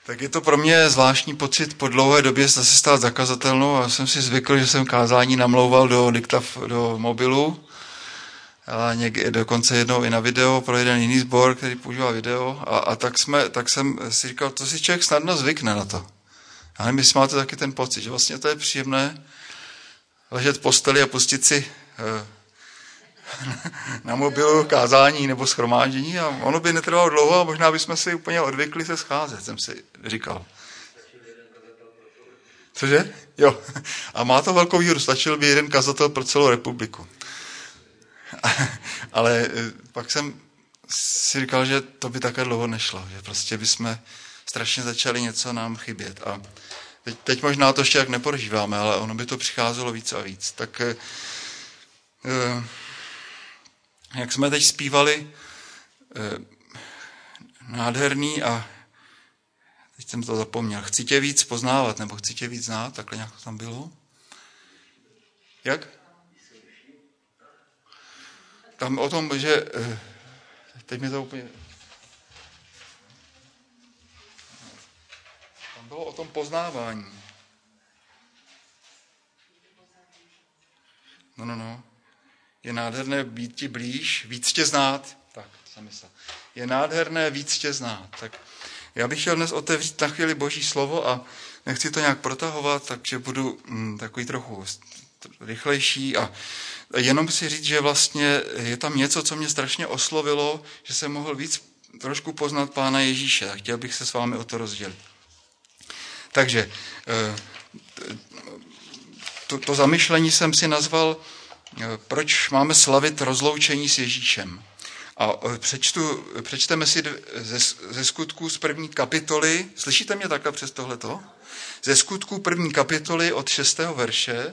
Tak je to pro mě zvláštní pocit po dlouhé době se stát zakazatelnou a jsem si zvykl, že jsem kázání namlouval do mobilu, a dokonce jednou i na video pro jeden jiný sbor, který používá video a tak jsem si říkal, to si člověk snadno zvykne na to. A nevím, jestli máte taky ten pocit, že vlastně to je příjemné ležet v posteli a pustit si na mobilu kázání nebo shromáždění a ono by netrvalo dlouho a možná bychom si úplně odvykli se scházet, jsem si říkal. Cože? Jo. A má to velkou výhodu, stačil by jeden kazatel pro celou republiku. Ale pak jsem si říkal, že to by také dlouho nešlo, že prostě bychom strašně začali něco nám chybět. A teď možná to ještě jak neprožíváme, ale ono by to přicházelo víc a víc. Tak jak jsme teď zpívali nádherný a teď jsem to zapomněl. Chci tě víc poznávat, nebo chci tě víc znát, takhle nějak to tam bylo. Jak? Tam o tom, že teď mi to úplně... Tam bylo o tom poznávání. No. Je nádherné být ti blíž, víc tě znát. Tak, to jsem myslel. Je nádherné víc tě znát. Tak já bych chtěl dnes otevřít na chvíli Boží slovo a nechci to nějak protahovat, takže budu takový trochu rychlejší a jenom si říct, že vlastně je tam něco, co mě strašně oslovilo, že jsem mohl víc trošku poznat Pána Ježíše a chtěl bych se s vámi o to rozdělit. Takže to zamyšlení jsem si nazval, proč máme slavit rozloučení s Ježíšem. A přečteme si ze Skutků z 1. kapitoly, slyšíte mě takhle přes tohleto? Ze Skutků 1. kapitoly od 6. verše.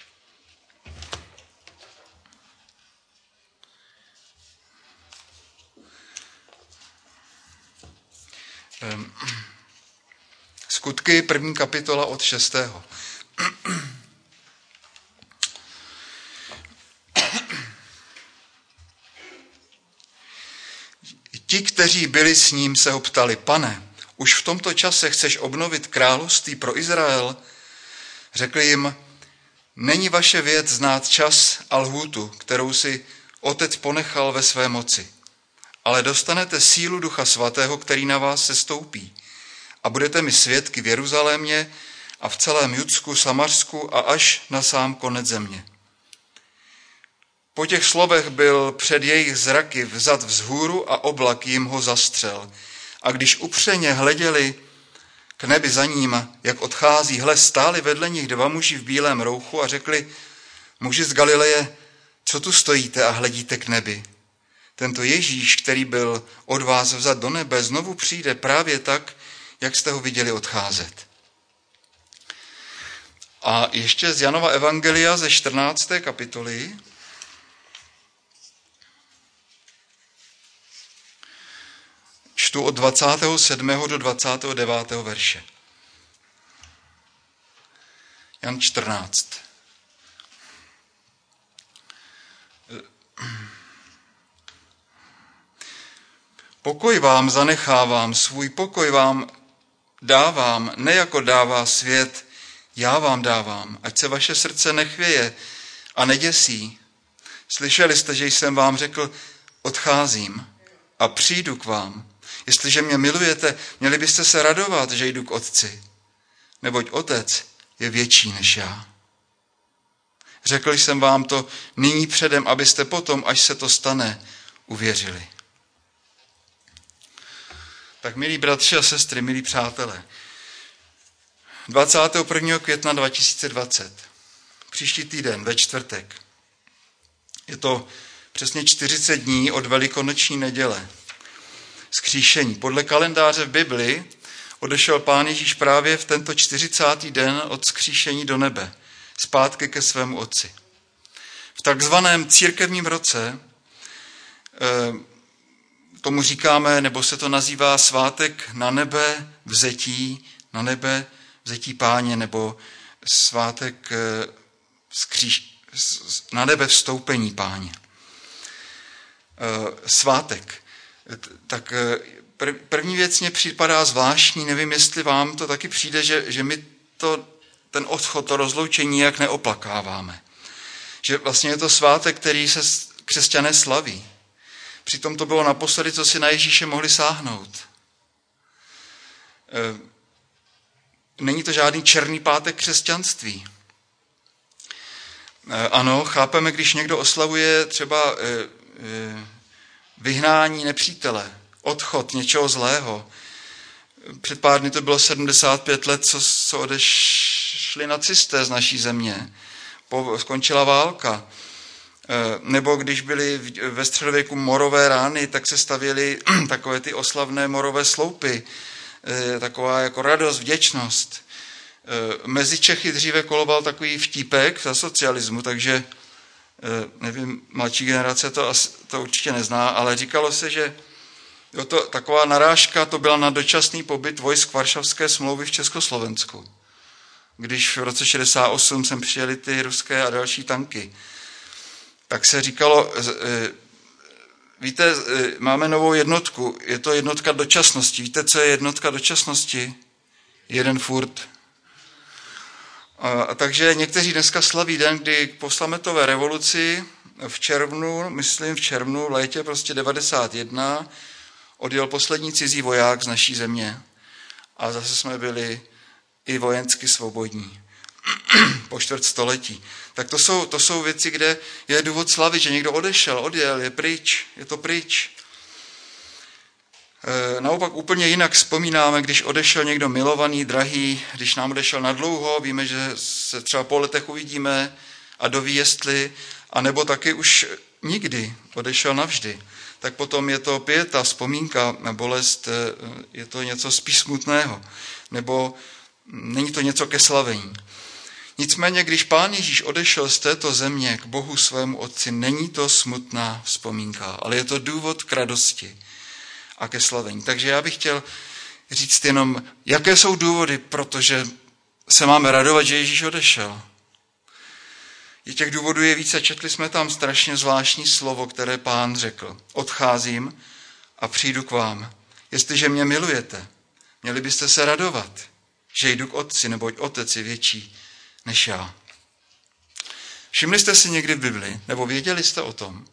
Skutky 1. kapitola od 6. Ti, kteří byli s ním, se ho ptali: Pane, už v tomto čase chceš obnovit království pro Izrael? Řekl jim: Není vaše věc znát čas a lhůtu, kterou si Otec ponechal ve své moci. Ale dostanete sílu Ducha Svatého, který na vás sestoupí. A budete mi svědky v Jeruzalémě a v celém Judsku, Samarsku a až na sám konec země. Po těch slovech byl před jejich zraky vzat vzhůru a oblak jim ho zastřel. A když upřeně hleděli k nebi za ním, jak odchází, hle, stáli vedle nich 2 muži v bílém rouchu a řekli: Muži z Galileje, co tu stojíte a hledíte k nebi? Tento Ježíš, který byl od vás vzat do nebe, znovu přijde právě tak, jak jste ho viděli odcházet. A ještě z Janova evangelia ze 14. kapitoly. Čtu od 27. do 29. verše. Jan 14. Pokoj vám zanechávám, svůj pokoj vám dávám, ne jako dává svět, já vám dávám, ať se vaše srdce nechvěje a neděsí. Slyšeli jste, že jsem vám řekl: odcházím a přijdu k vám. Jestliže mě milujete, měli byste se radovat, že jdu k Otci, neboť Otec je větší než já. Řekl jsem vám to nyní předem, abyste potom, až se to stane, uvěřili. Tak milí bratři a sestry, milí přátelé, 21. května 2020, příští týden, ve čtvrtek, je to přesně 40 dní od velikonoční neděle, vzkříšení. Podle kalendáře v Bibli odešel Pán Ježíš právě v tento 40. den od vzkříšení do nebe, zpátky ke svému Otci. V takzvaném církevním roce tomu říkáme, nebo se to nazývá svátek na nebe vzetí Páně, nebo svátek na nebe vstoupení Páně. Svátek. Tak První věc mně připadá zvláštní, nevím, jestli vám to taky přijde, že my ten odchod, to rozloučení jak neoplakáváme. Že vlastně je to svátek, který se křesťané slaví. Přitom to bylo naposledy, co si na Ježíše mohli sáhnout. Není to žádný černý pátek křesťanství. Ano, chápeme, když někdo oslavuje třeba vyhnání nepřítele, odchod něčeho zlého. Před pár dny to bylo 75 let, co odešli nacisté z naší země. Skončila válka. Nebo když byly ve středověku morové rány, tak se stavěly takové ty oslavné morové sloupy. Taková jako radost, vděčnost. Mezi Čechy dříve koloval takový vtípek za socialismu, takže nevím, mladší generace to určitě nezná, ale říkalo se, že taková narážka to byla na dočasný pobyt vojsk Varšavské smlouvy v Československu. Když v roce 68 sem přijeli ty ruské a další tanky, tak se říkalo, víte, máme novou jednotku, je to jednotka dočasnosti. Víte, co je jednotka dočasnosti? Jeden furt. A takže někteří dneska slaví den, kdy po sametové revoluci v červnu, v létě prostě 91 odjel poslední cizí voják z naší země. A zase jsme byli i vojensky svobodní po čtvrtstoletí. Tak to jsou věci, kde je důvod slavit, že někdo odjel, je pryč, je to pryč. Naopak úplně jinak vzpomínáme, když odešel někdo milovaný, drahý, když nám odešel na dlouho, víme, že se třeba po letech uvidíme a doví jestli, anebo taky už nikdy odešel navždy. Tak potom je to pieta, vzpomínka na bolest, je to něco spíš smutného, nebo není to něco ke slavení. Nicméně, když Pán Ježíš odešel z této země k Bohu svému Otci, není to smutná vzpomínka, ale je to důvod k radosti a ke slavení. Takže já bych chtěl říct jenom, jaké jsou důvody, protože se máme radovat, že Ježíš odešel. I těch důvodů je více, četli jsme tam strašně zvláštní slovo, které Pán řekl. Odcházím a přijdu k vám. Jestliže mě milujete, měli byste se radovat, že jdu k Otci, neboť Otec je větší než já. Všimli jste si někdy v Bibli, nebo věděli jste o tom,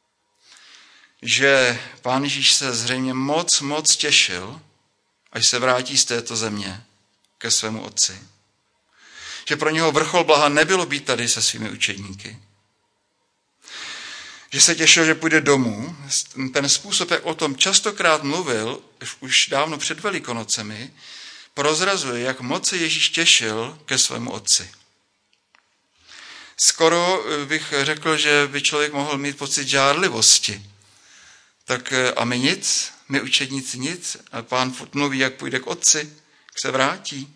že Pán Ježíš se zřejmě moc těšil, až se vrátí z této země ke svému Otci. Že pro něho vrchol blaha nebylo být tady se svými učedníky. Že se těšil, že půjde domů. Ten způsob, jak o tom častokrát mluvil, už dávno před Velikonocemi, prozrazuje, jak moc se Ježíš těšil ke svému Otci. Skoro bych řekl, že by člověk mohl mít pocit žárlivosti. Tak a my nic, my učedníci nic, a Pán furt mluví, jak půjde k Otci, jak se vrátí.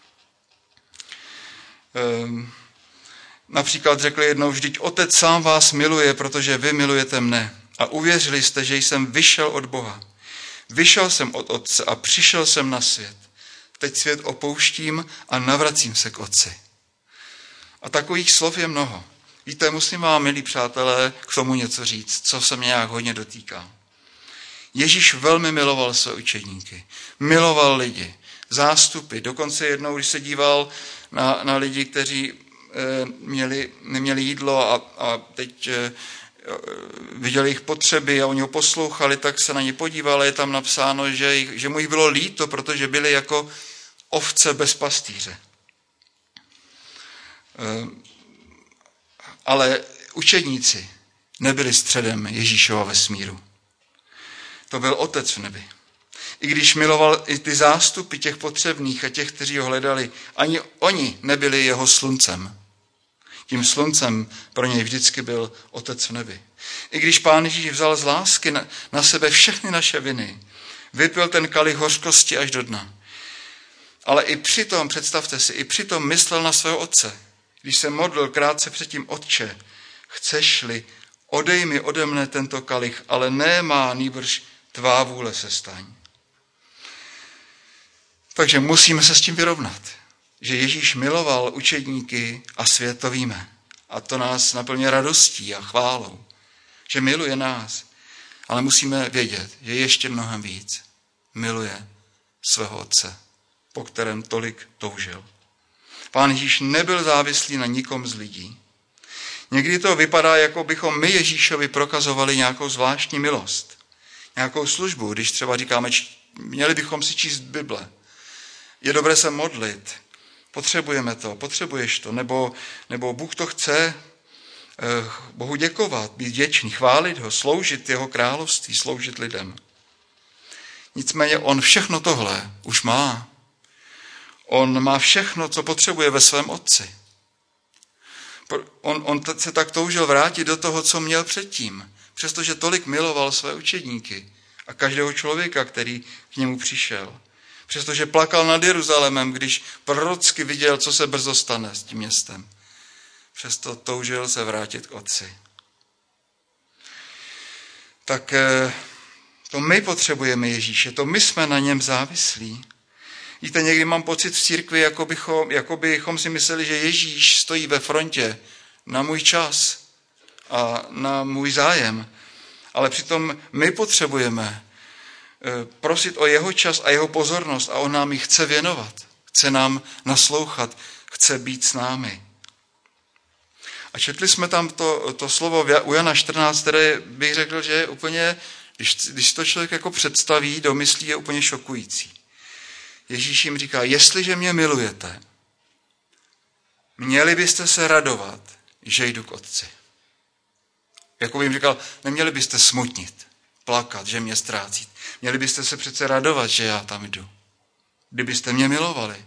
Například řekl jednou, vždyť Otec sám vás miluje, protože vy milujete mne. A uvěřili jste, že jsem vyšel od Boha. Vyšel jsem od Otce a přišel jsem na svět. Teď svět opouštím a navracím se k Otci. A takových slov je mnoho. Víte, musím vám, milí přátelé, k tomu něco říct, co se mě nějak hodně dotýká. Ježíš velmi miloval své učedníky. Miloval lidi, zástupy. Dokonce jednou, když se díval na lidi, kteří neměli jídlo a teď viděli jejich potřeby a oni ho poslouchali, tak se na ně podíval a je tam napsáno, že mu jich bylo líto, protože byli jako ovce bez pastýře. Ale učedníci nebyli středem Ježíšova vesmíru. To byl Otec v nebi. I když miloval i ty zástupy těch potřebných a těch, kteří ho hledali, ani oni nebyli jeho sluncem. Tím sluncem pro něj vždycky byl Otec v nebi. I když Pán Ježíš vzal z lásky na sebe všechny naše viny, vypil ten kalich hořkosti až do dna. Ale i přitom, představte si, i přitom myslel na svého Otce. Když se modlil krátce předtím, Otče, chceš-li, odej mi ode mne tento kalich, ale ne má, nýbrž tvá vůle se staň. Takže musíme se s tím vyrovnat, že Ježíš miloval učedníky a svět to víme. A to nás naplňuje radostí a chválou, že miluje nás. Ale musíme vědět, že ještě mnohem víc. miluje svého otce, po kterém tolik toužil. Pán Ježíš nebyl závislý na nikom z lidí. Někdy to vypadá, jako bychom my Ježíšovi prokazovali nějakou zvláštní milost, nějakou službu, když třeba říkáme, měli bychom si číst Bible. Je dobré se modlit, potřebujeme to, potřebuješ to, nebo Bůh to chce, Bohu děkovat, být vděčný, chválit ho, sloužit jeho království, sloužit lidem. Nicméně on všechno tohle už má. On má všechno, co potřebuje ve svém otci. On se tak toužil vrátit do toho, co měl předtím, přestože tolik miloval své učedníky a každého člověka, který k němu přišel. Přestože plakal nad Jeruzalémem, když prorocky viděl, co se brzo stane s tím městem. Přesto toužil se vrátit k otci. Tak to my potřebujeme Ježíše, to my jsme na něm závislí. Víte, někdy mám pocit v církvi, jako bychom si mysleli, že Ježíš stojí ve frontě na můj čas a na můj zájem. Ale přitom my potřebujeme prosit o jeho čas a jeho pozornost a on nám ji chce věnovat. Chce nám naslouchat, chce být s námi. A četli jsme tam to slovo u Jana 14, které bych řekl, že je úplně, když to člověk jako představí, domyslí, je úplně šokující. Ježíš jim říká, jestliže mě milujete, měli byste se radovat, že jdu k otci. Jako by jim říkal, neměli byste smutnit, plakat, že mě ztrácíte. Měli byste se přece radovat, že já tam jdu. Kdybyste mě milovali.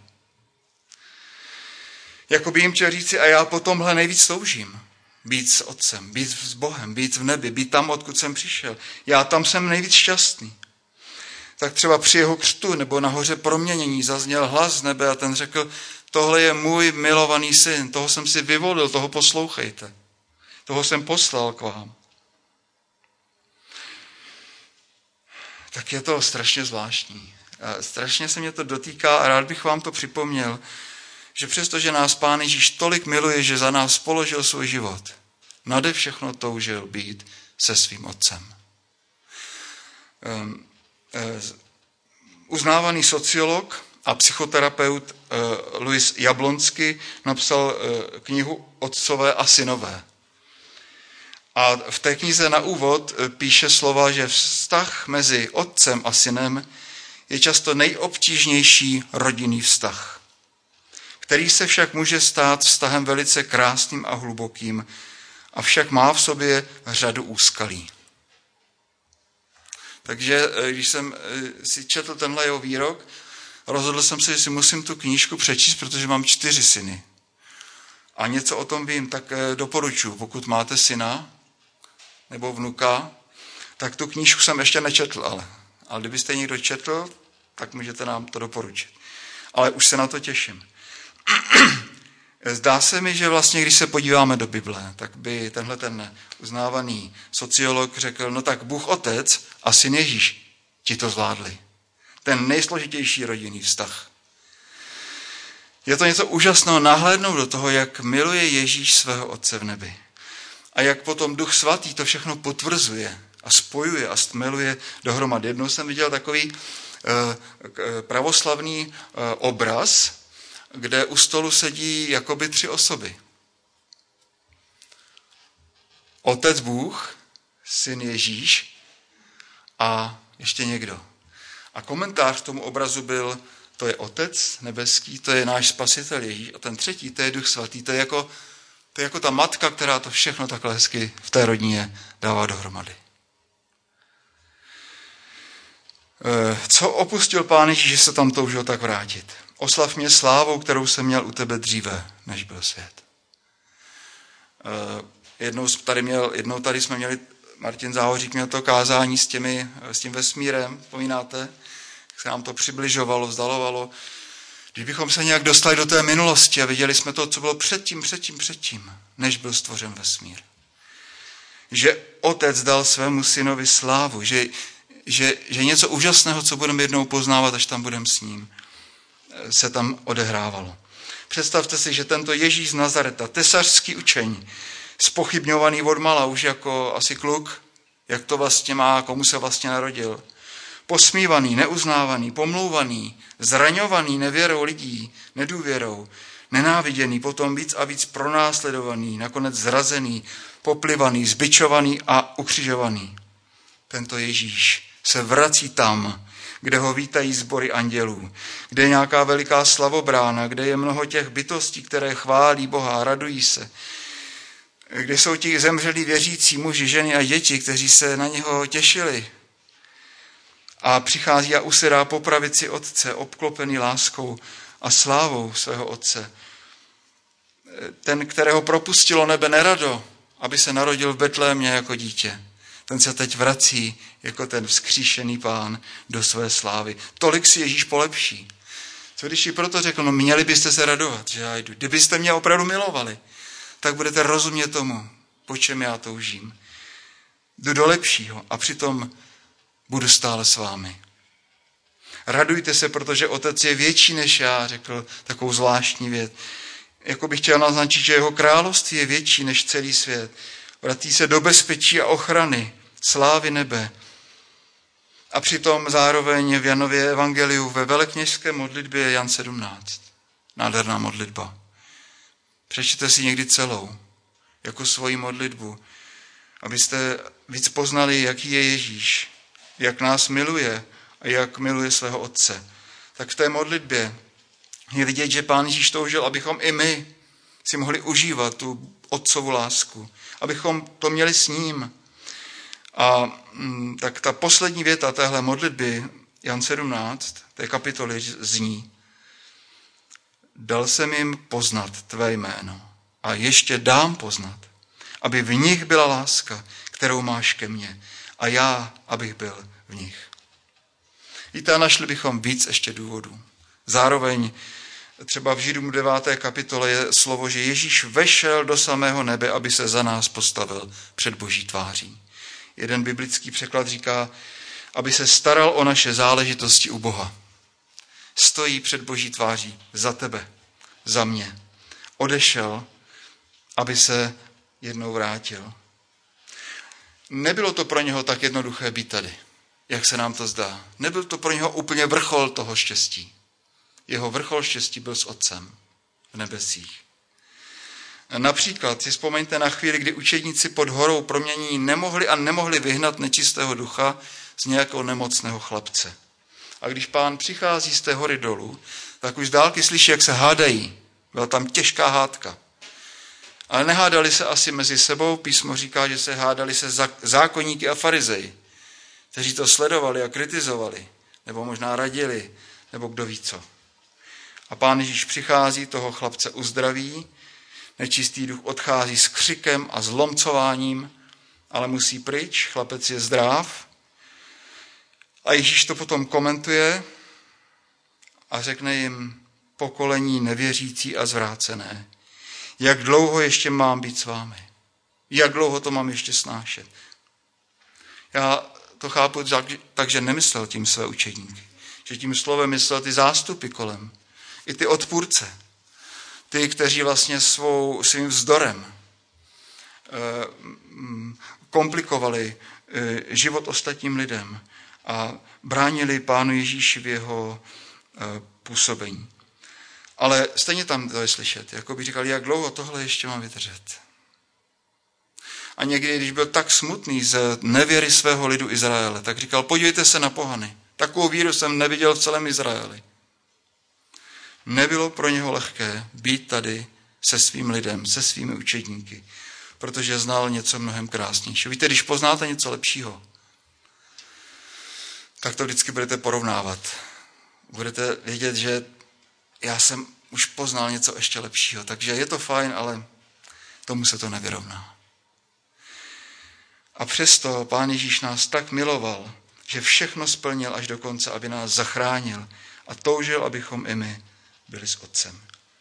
Jako by jim chtěl říci, a já po tomhle nejvíc toužím. Být s otcem, být s Bohem, být v nebi, být tam, odkud jsem přišel. Já tam jsem nejvíc šťastný. Tak třeba při jeho křtu nebo nahoře proměnění zazněl hlas z nebe a ten řekl, tohle je můj milovaný syn, toho jsem si vyvolil, toho poslouchejte. Toho jsem poslal k vám. Tak je to strašně zvláštní. Strašně se mě to dotýká a rád bych vám to připomněl, že přestože nás Pán Ježíš tolik miluje, že za nás položil svůj život, nade všechno toužil být se svým otcem. Uznávaný sociolog a psychoterapeut Louis Jablonský napsal knihu Otcové a synové. A v té knize na úvod píše slova, že vztah mezi otcem a synem je často nejobtížnější rodinný vztah, který se však může stát vztahem velice krásným a hlubokým, avšak má v sobě řadu úskalí. Takže když jsem si četl tenhle jeho výrok, rozhodl jsem se, že si musím tu knížku přečíst, protože mám 4 syny. A něco o tom vím, tak doporučuji, pokud máte syna nebo vnuka, tak tu knížku jsem ještě nečetl, ale kdybyste někdo četl, tak můžete nám to doporučit. Ale už se na to těším. Zdá se mi, že vlastně, když se podíváme do Bible, tak by tenhle ten uznávaný sociolog řekl, no tak Bůh Otec a Syn Ježíš ti to zvládli. Ten nejsložitější rodinný vztah. Je to něco úžasného nahlédnout do toho, jak miluje Ježíš svého Otce v nebi. A jak potom Duch Svatý to všechno potvrzuje a spojuje a stmeluje dohromady. Jednou jsem viděl takový pravoslavný obraz, kde u stolu sedí jakoby 3 osoby. Otec Bůh, Syn Ježíš a ještě někdo. A komentář k tomu obrazu byl, to je Otec nebeský, to je náš Spasitel Ježíš a ten třetí, to je Duch Svatý, to je jako ta matka, která to všechno takhle hezky v té rodině dává dohromady. Co opustil Pán Ježíš, že se tam toužil tak vrátit? Oslav mě slávou, kterou jsem měl u tebe dříve, než byl svět. Jednou tady jsme měli, Martin Záhořík měl to kázání s tím vesmírem, vzpomínáte? Jak se nám to přibližovalo, vzdalovalo. Když bychom se nějak dostali do té minulosti a viděli jsme to, co bylo předtím, než byl stvořen vesmír. Že Otec dal svému synovi slávu, že něco úžasného, co budeme jednou poznávat, až tam budeme s ním, se tam odehrávalo. Představte si, že tento Ježíš z Nazareta, tesařský učeň, zpochybňovaný odmala už jako asi kluk, jak to vlastně má, komu se vlastně narodil, posmívaný, neuznávaný, pomlouvaný, zraňovaný nevěrou lidí, nedůvěrou, nenáviděný, potom víc a víc pronásledovaný, nakonec zrazený, poplivaný, zbičovaný a ukřižovaný. Tento Ježíš se vrací tam, kde ho vítají sbory andělů, kde je nějaká veliká slavobrána, kde je mnoho těch bytostí, které chválí Boha a radují se, kde jsou ti zemřelí věřící muži, ženy a děti, kteří se na něho těšili. A přichází a usedá po pravici Otce, obklopený láskou a slávou svého Otce. Ten, kterého propustilo nebe nerado, aby se narodil v Betlémě jako dítě. Ten se teď vrací jako ten vzkříšený Pán do své slávy. Tolik si Ježíš polepší. Co když i proto řekl, no měli byste se radovat, že já jdu. Kdybyste mě opravdu milovali, tak budete rozumět tomu, po čem já toužím. Jdu do lepšího a přitom budu stále s vámi. Radujte se, protože Otec je větší než já, řekl takovou zvláštní věc. Jako bych chtěl naznačit, že jeho království je větší než celý svět. Vrací se do bezpečí a ochrany, slávy nebe. A přitom zároveň v Janově evangeliu ve velekněžské modlitbě Jan 17. Nádherná modlitba. Přečtěte si někdy celou, jako svoji modlitbu, abyste víc poznali, jaký je Ježíš, jak nás miluje a jak miluje svého Otce. Tak v té modlitbě je vidět, že Pán Ježíš toužil, abychom i my si mohli užívat tu Otcovu lásku, abychom to měli s ním. A tak ta poslední věta téhle modlitby, Jan 17, té kapitoly zní: Dal jsem jim poznat tvé jméno a ještě dám poznat, aby v nich byla láska, kterou máš ke mně, a já, abych byl v nich. Víte, a našli bychom víc ještě důvodů. Zároveň třeba v Židům 9. kapitole je slovo, že Ježíš vešel do samého nebe, aby se za nás postavil před Boží tváří. Jeden biblický překlad říká, aby se staral o naše záležitosti u Boha. Stojí před Boží tváří za tebe, za mě. Odešel, aby se jednou vrátil. Nebylo to pro něho tak jednoduché být tady, jak se nám to zdá. Nebyl to pro něho úplně vrchol toho štěstí. Jeho vrchol štěstí byl s Otcem v nebesích. Například si vzpomeňte na chvíli, kdy učedníci pod horou proměnění nemohli vyhnat nečistého ducha z nějakého nemocného chlapce. A když Pán přichází z té hory dolů, tak už z dálky slyší, jak se hádají. Byla tam těžká hádka. Ale nehádali se asi mezi sebou, písmo říká, že se hádali se zákonníky a farizeji, kteří to sledovali a kritizovali, nebo možná radili, nebo kdo ví co. A Pán Ježíš přichází, toho chlapce uzdraví, nečistý duch odchází s křikem a zlomcováním, ale musí pryč, chlapec je zdrav. A Ježíš to potom komentuje a řekne jim: pokolení nevěřící a zvrácené, jak dlouho ještě mám být s vámi? Jak dlouho to mám ještě snášet? Já to chápu tak, že nemyslel tím své učedníky, že tím slovem myslel ty zástupy kolem, i ty odpůrce, ty, kteří vlastně svým vzdorem komplikovali život ostatním lidem a bránili Pánu Ježíši v jeho působení. Ale stejně tam to je slyšet, jako by říkali, jak dlouho tohle ještě mám vydržet. A někdy, když byl tak smutný z nevěry svého lidu Izraele, tak říkal, podívejte se na pohany. Takovou víru jsem neviděl v celém Izraeli. Nebylo pro něho lehké být tady se svým lidem, se svými učedníky, protože znal něco mnohem krásnějšího. Víte, když poznáte něco lepšího, tak to vždycky budete porovnávat. Budete vědět, že já jsem už poznal něco ještě lepšího, takže je to fajn, ale tomu se to nevyrovná. A přesto Pán Ježíš nás tak miloval, že všechno splnil až do konce, aby nás zachránil a toužil, abychom i my byli s Otcem.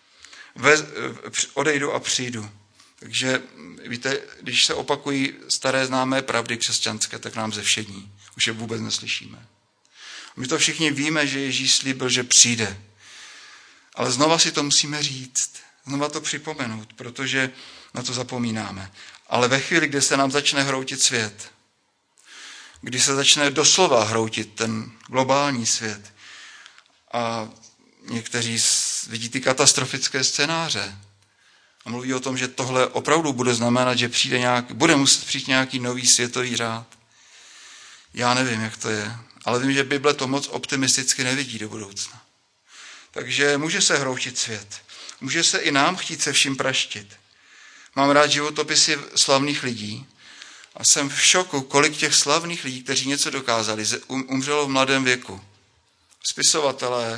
Odejdu a přijdu. Takže víte, když se opakují staré známé pravdy křesťanské, tak nám zevšední. Už je vůbec neslyšíme. My to všichni víme, že Ježíš slíbil, že přijde. Ale znova si to musíme říct. Znova to připomenout, protože na to zapomínáme. Ale ve chvíli, kdy se nám začne hroutit svět, kdy se začne doslova hroutit ten globální svět. A někteří vidí ty katastrofické scénáře a mluví o tom, že tohle opravdu bude znamenat, že bude muset přijít nějaký nový světový řád. Já nevím, jak to je, ale vím, že Bible to moc optimisticky nevidí do budoucna. Takže může se hroutit svět. Může se i nám chtít se vším praštit. Mám rád životopisy slavných lidí a jsem v šoku, kolik těch slavných lidí, kteří něco dokázali, umřelo v mladém věku. Spisovatelé,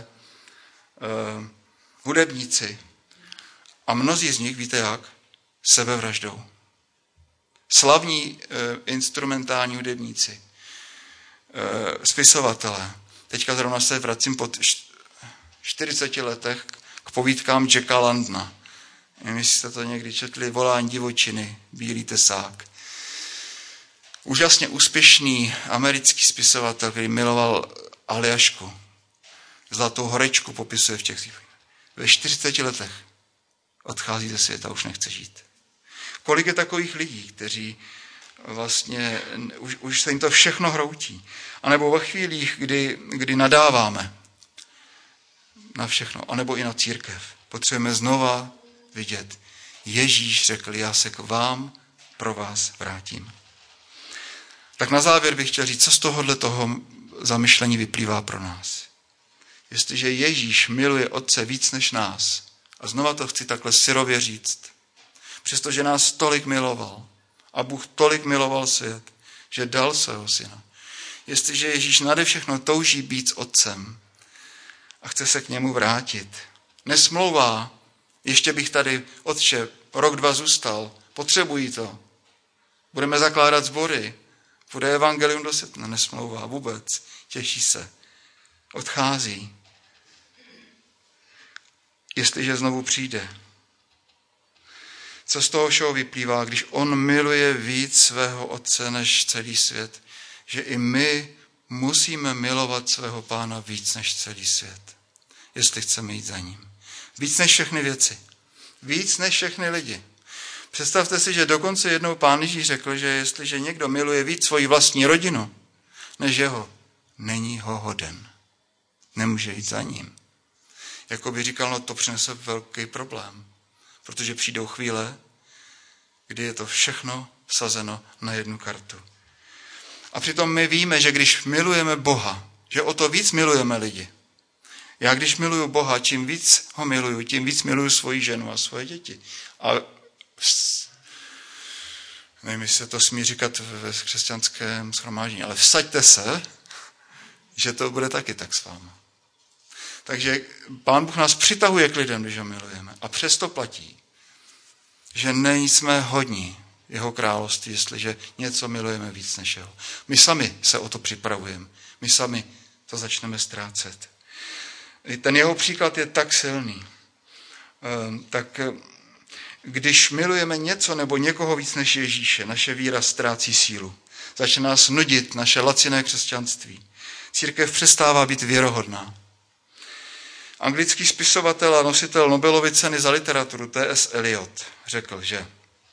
hudebníci a mnozí z nich, víte jak, sebevraždou. Slavní instrumentální hudebníci, spisovatelé. Teďka zrovna se vracím po 40 letech k povídkám Jacka Londona. Nevím, jestli jste to někdy četli, Volání divočiny, Bílý tesák. Úžasně úspěšný americký spisovatel, který miloval Aljašku. Zlatou horečku popisuje v těch. Ve 40 letech odchází ze světa, už nechce žít. Kolik je takových lidí, kteří vlastně už se jim to všechno hroutí. A nebo ve chvílích, kdy nadáváme na všechno, anebo i na církev, potřebujeme znova vidět. Ježíš řekl, já se k vám pro vás vrátím. Tak na závěr bych chtěl říct, co z toho zamyšlení vyplývá pro nás. Jestliže Ježíš miluje Otce víc než nás, a znova to chci takhle syrově říct, přestože nás tolik miloval a Bůh tolik miloval svět, že dal svého syna. Jestliže Ježíš nade všechno touží být s Otcem a chce se k němu vrátit, nesmlouvá, ještě bych tady, Otče, rok, 2 zůstal, potřebují to. Budeme zakládat sbory, bude evangelium do světa, nesmlouvá vůbec, těší se, odchází. Jestliže znovu přijde. Co z toho všeho vyplývá, když on miluje víc svého Otce než celý svět, že i my musíme milovat svého Pána víc než celý svět, jestli chceme jít za ním. Víc než všechny věci. Víc než všechny lidi. Představte si, že dokonce jednou Pán Ježíš řekl, že jestliže někdo miluje víc svoji vlastní rodinu než jeho, není ho hoden. Nemůže jít za ním. Jako by říkal, no to přinese velký problém, protože přijdou chvíle, kdy je to všechno vsazeno na jednu kartu. A přitom my víme, že když milujeme Boha, že o to víc milujeme lidi. Já když miluju Boha, čím víc ho miluju, tím víc miluju svoji ženu a svoje děti. A nevím, jestli se to smí říkat ve křesťanském shromáždění, ale vsaďte se, že to bude taky tak s váma. Takže Pán Bůh nás přitahuje k lidem, když ho milujeme. A přesto platí, že nejsme hodní jeho království, jestliže něco milujeme víc než jeho. My sami se o to připravujeme. My sami to začneme ztrácet. Ten jeho příklad je tak silný. Tak když milujeme něco nebo někoho víc než Ježíše, naše víra ztrácí sílu. Začne nás nudit naše laciné křesťanství. Církev přestává být věrohodná. Anglický spisovatel a nositel Nobelovy ceny za literaturu T.S. Eliot řekl, že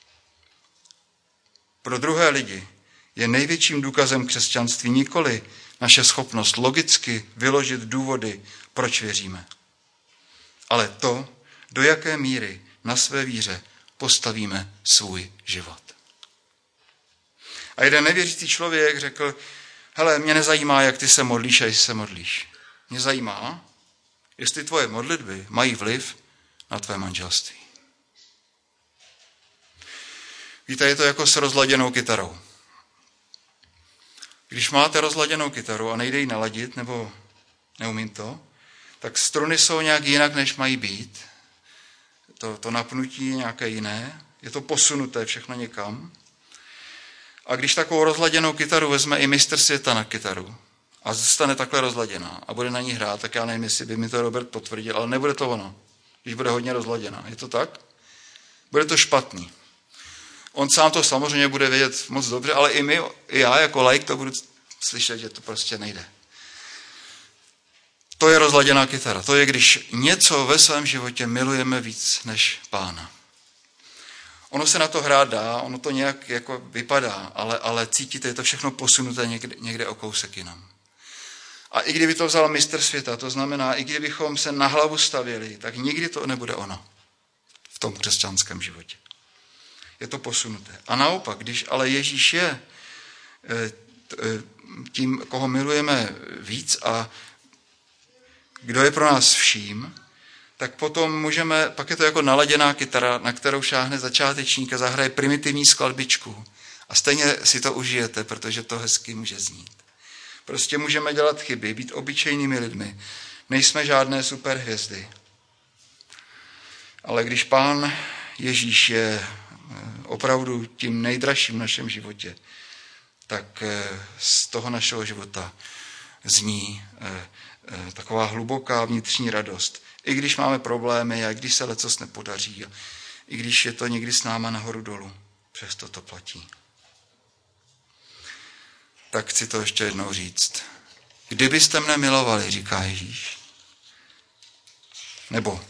pro druhé lidi je největším důkazem křesťanství nikoli naše schopnost logicky vyložit důvody, proč věříme, ale to, do jaké míry na své víře postavíme svůj život. A jeden nevěřící člověk řekl, hele, mě nezajímá, jak ty se modlíš a jestli se modlíš. Mě zajímá, jestli tvoje modlitby mají vliv na tvé manželství. Víte, je to jako s rozladěnou kytarou. Když máte rozladěnou kytaru a nejde ji naladit, nebo neumím to, tak struny jsou nějak jinak, než mají být. To napnutí je nějaké jiné, je to posunuté všechno někam. A když takovou rozladěnou kytaru vezme i mistr světa na kytaru a zůstane takhle rozladěná a bude na ní hrát, tak já nevím, jestli by mi to Robert potvrdil, ale nebude to ono, když bude hodně rozladěná. Je to tak? Bude to špatný. On sám to samozřejmě bude vědět moc dobře, ale i já jako laik to budu slyšet, že to prostě nejde. To je rozladěná kytara. To je, když něco ve svém životě milujeme víc než Pána. Ono se na to hrát dá, ono to nějak jako vypadá, ale cítíte, je to všechno posunuté někde o kousek jinam. A i kdyby to vzal mistr světa, to znamená, i kdybychom se na hlavu stavěli, tak nikdy to nebude ono v tom křesťanském životě. Je to posunuté. A naopak, když ale Ježíš je tím, koho milujeme víc a kdo je pro nás vším, tak potom můžeme, pak je to jako naladěná kytara, na kterou šáhne začátečník a zahraje primitivní skladbičku. A stejně si to užijete, protože to hezky může znít. Prostě můžeme dělat chyby, být obyčejnými lidmi. Nejsme žádné superhvězdy. Ale když Pán Ježíš je opravdu tím nejdražším v našem životě, tak z toho našeho života zní taková hluboká vnitřní radost. I když máme problémy a i když se lecos nepodaří, i když je to někdy s náma nahoru dolů, přesto to platí. Tak chci to ještě jednou říct. Kdybyste mne milovali, říká Ježíš. Nebo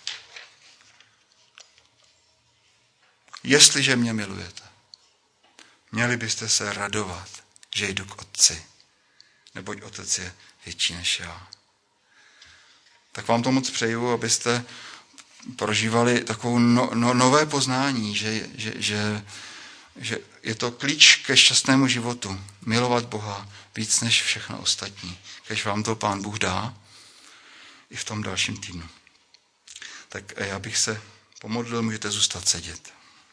jestliže mě milujete, měli byste se radovat, že jdu k Otci, neboť Otec je větší než já. Tak vám to moc přeju, abyste prožívali takovou nové poznání, že je to klíč ke šťastnému životu. Milovat Boha víc než všechno ostatní. Kež vám to Pán Bůh dá i v tom dalším týdnu. Tak já bych se pomodlil, můžete zůstat sedět.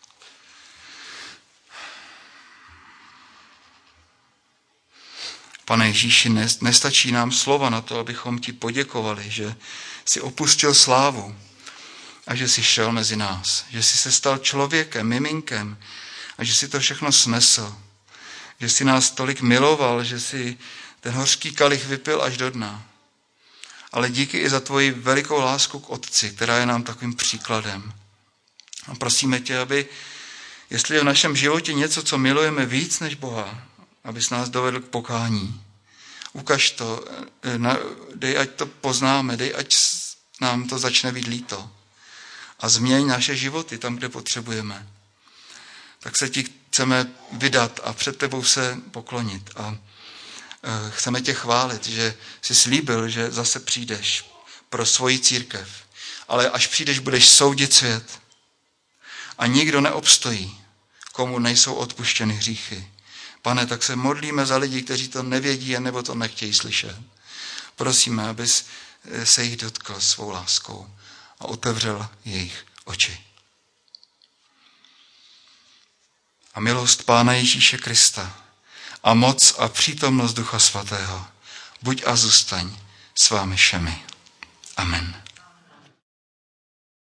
Pane Ježíši, nestačí nám slova na to, abychom ti poděkovali, že jsi opustil slávu a že jsi šel mezi nás, že jsi se stal člověkem, miminkem a že jsi to všechno snesl, že jsi nás tolik miloval, že jsi ten hořký kalich vypil až do dna. Ale díky i za tvoji velikou lásku k Otci, která je nám takovým příkladem. A prosíme tě, aby, jestli je v našem životě něco, co milujeme víc než Boha, abys nás dovedl k pokání. Ukaž to, dej, ať to poznáme, dej, ať nám to začne být líto. A změň naše životy tam, kde potřebujeme. Tak se ti chceme vydat a před tebou se poklonit. A chceme tě chválit, že jsi slíbil, že zase přijdeš pro svoji církev. Ale až přijdeš, budeš soudit svět. A nikdo neobstojí, komu nejsou odpuštěny hříchy. Pane, tak se modlíme za lidi, kteří to nevědí nebo to nechtějí slyšet. Prosíme, abys se jich dotkl svou láskou a otevřel jejich oči. A milost Pána Ježíše Krista a moc a přítomnost Ducha Svatého buď a zůstaň s vámi všemi. Amen.